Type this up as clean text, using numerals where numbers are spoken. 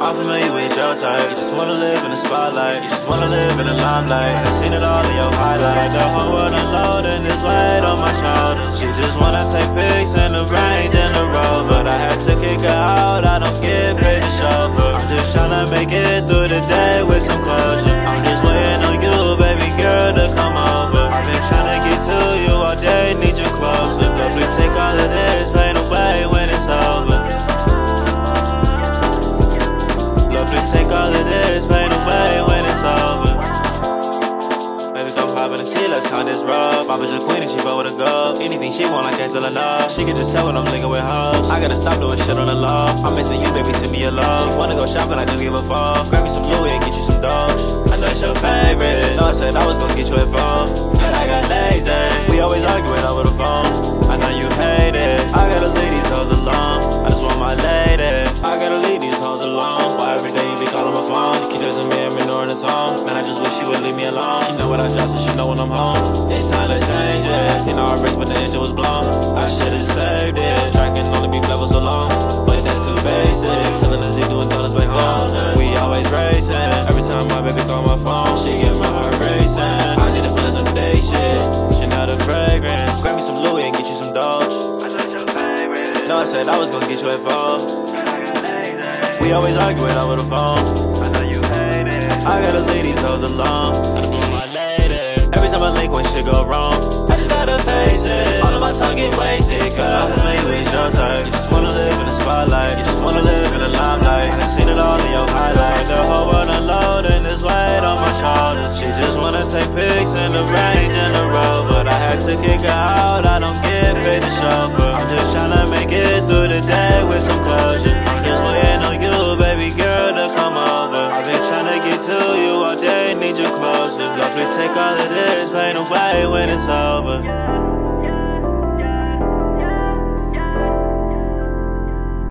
I'm familiar with your type. You just wanna live in the spotlight. You just wanna live in the limelight. I've seen it all in your highlights. The whole world unloading this weight on my shoulders. She just wanna take pics in the range and the road, but I had to kick her out. I don't get paid to chauffeur. I'm just tryna make it through the day with some closure. I'm just waiting on you, baby girl, to come over. I've been tryna get to you all day, need you closer. But please take all of this pain away when it's over. Love, please take all of this pain away when it's over. Baby, go pop in the sea, let's count this rub. Mama's a queen and she vote with a go. Anything she want, I can't tell her no. She can just tell when I'm linking with hoes. I gotta stop doing shit on the law. I'm missing you, baby, send me a love. She wanna go shopping, I don't give a fuck. Grab me some Louis and get you some Doge. I know it's your favorite. No, I said I was gonna get you a phone, but I got lazy. We always arguing over the phone. I know you hate it. I gotta leave these hoes alone. I just want my lady. I gotta leave these hoes alone. Why every day you be calling my phone? She keep texting me, I'm ignoring the tone. Man, I just wish she would leave me alone. She know what I drop, so she know when I'm home. It's time to change it. I seen all race, but the engine was blown. I should've saved it. Track can only be level so long, but that's too basic. Telling us he doing dollars back home. We always racing. Every time my baby call my phone, she get my heart racing. I need to feel some day shit. She not a fragrance. Grab me some Louis and get you some Doge. I know your favorite. No, I said I was gonna get you a phone. We always arguing over the phone. I know you hate it. I gotta leave these hoes alone. I just want my lady. Every time I link when shit go wrong, I just gotta face it. All of my time get wasted, cause I'm familiar with your type. You just wanna live in the spotlight. You just wanna live in the limelight. I seen it all in your highlights. The whole world unloading this weight on my shoulders. She just wanna take pics in the range and the road, but I had to kick her out. I don't get paid to chauffeur. I'm just tryna make it through the day with some closure. I'm just waiting on you, baby girl, to come over. I've been tryna get to you all day, need you closer. Love, please take all of this pain away when it's over.